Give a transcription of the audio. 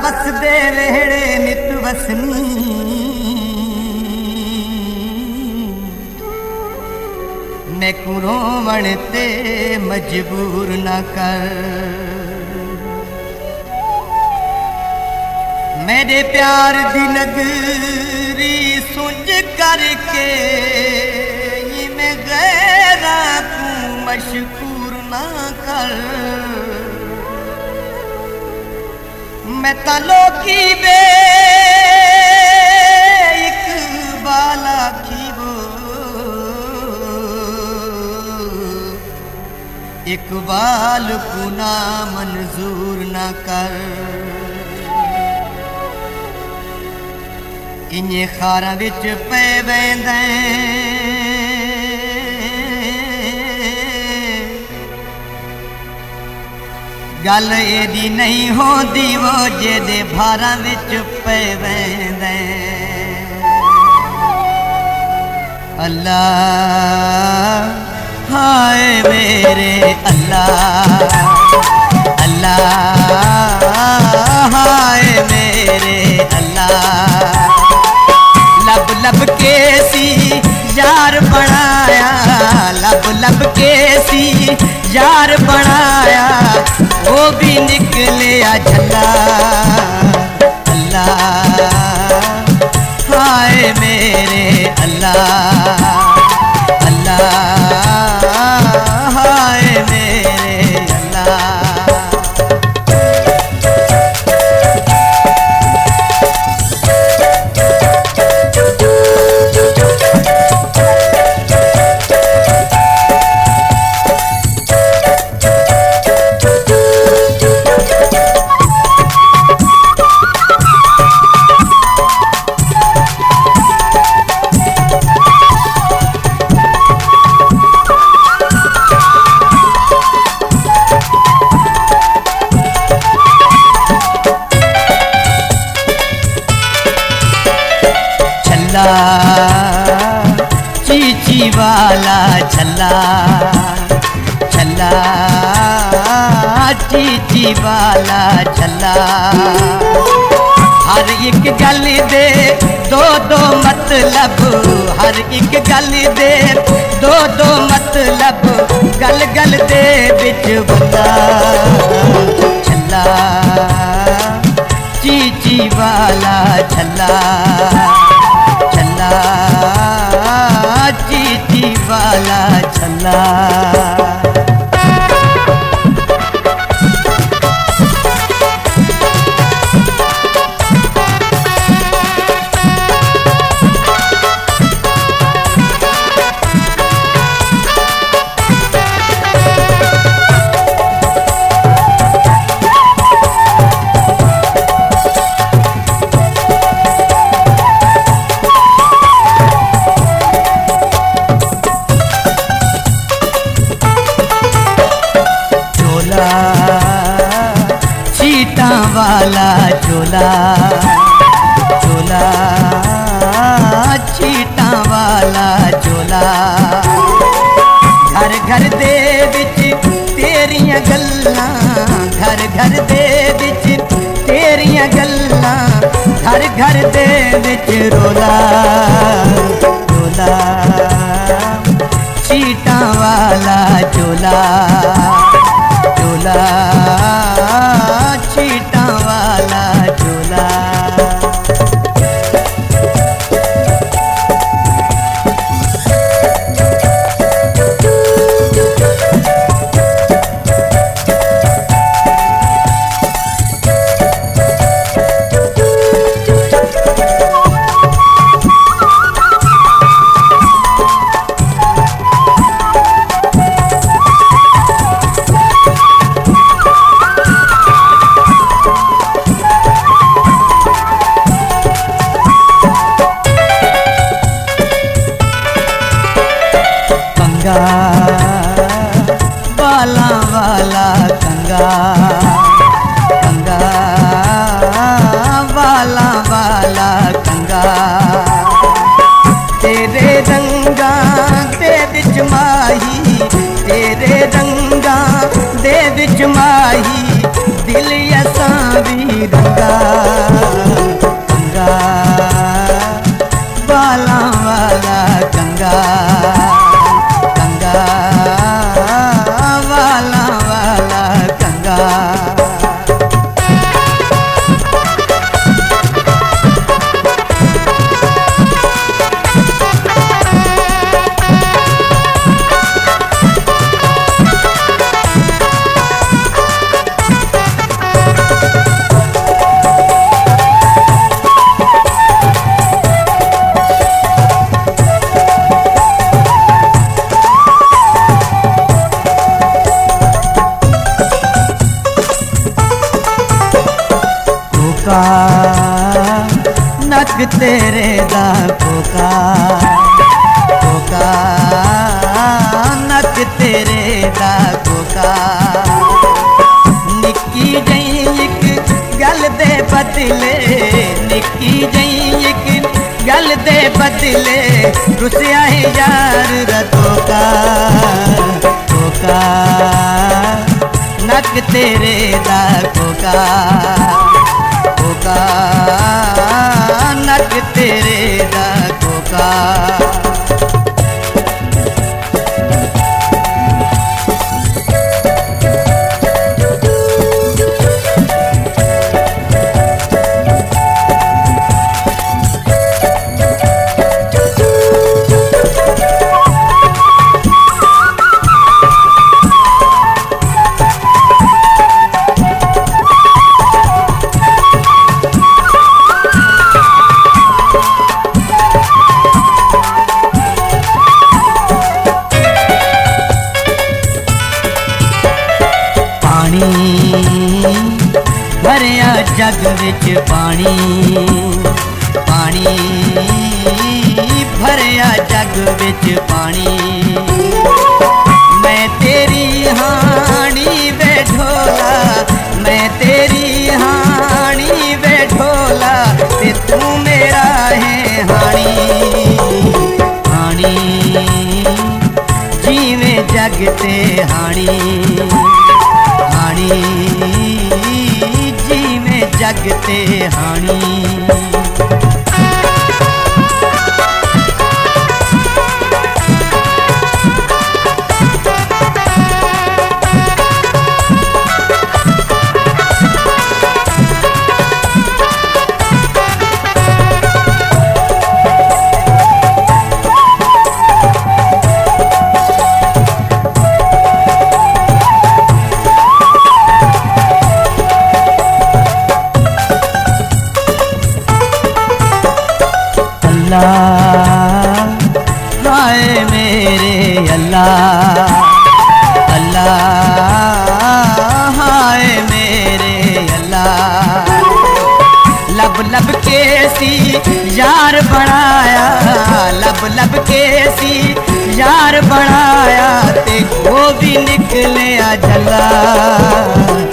बसदे वेड़े नित वसनी मैं रोवण ते मजबूर न कर। मेरे प्यार दी नगरी सुंज करके मैं गैरा तू मशहूर ना कर। मैं तलो की बे इकबाल आखी वो इकबाल को ना मंजूर ना कर। इन्हें खारा विच पे वेंदे गल एदी नहीं होंदी वो जेदे भारा विच पे वेंदे। अल्लाह हाय मेरे अल्लाह अल्लाह हाय मेरे अल्लाह। लब लब के सी यार बनाया लब लब के सी यार बनाया वो भी निकलिया झल्ला। अल्लाह हाय मेरे अल्लाह अल्लाह हाय मेरे अल्लाह। चीची वाला छल्ला छल्ला चीची वाला छल्ला। हर एक गल दे दो दो मतलब हर एक गल दे दो दो मतलब गल गल दे बिच बंदा। छल्ला चीची वाला छल्ला छल्ला चीची वाला छल्ला। चीटा वाला चोला चोला चीटा वाला चोला। घर घर दे विच तेरियां गल्लां घर घर दे विच तेरियां गल्लां घर घर दे विच रोला रोला। चीटा वाला चोला चोला चीटा वाला चोला। बाला वाला कंगा कंगा वाला वाला कंगा। तेरे रंगा दे विच माही तेरे रंगा दे विच माही दिल असां भी रंगा। नक तेरे दा कोका कोका नक तेरे दा कोका निक्की जई इक गल दे बदले निक्की जई इक गल दे बदले रुसिया है यार रतोका कोका नक तेरे दा कोका कोका नक तेरे दा कोका भरिया जग विच पानी पानी भरिया जग विच पानी मैं तेरी हानी वे ढोला मैं तेरी हानी वे ढोला ते तू मेरा है हानी हानी जीवे जग ते हानी हानी जी में जगते हानी हाय मेरे अल्लाह अल्लाह हाय मेरे अल्लाह लब लब के सी यार बनाया लब लब के सी यार बनाया ते वो भी निकले जला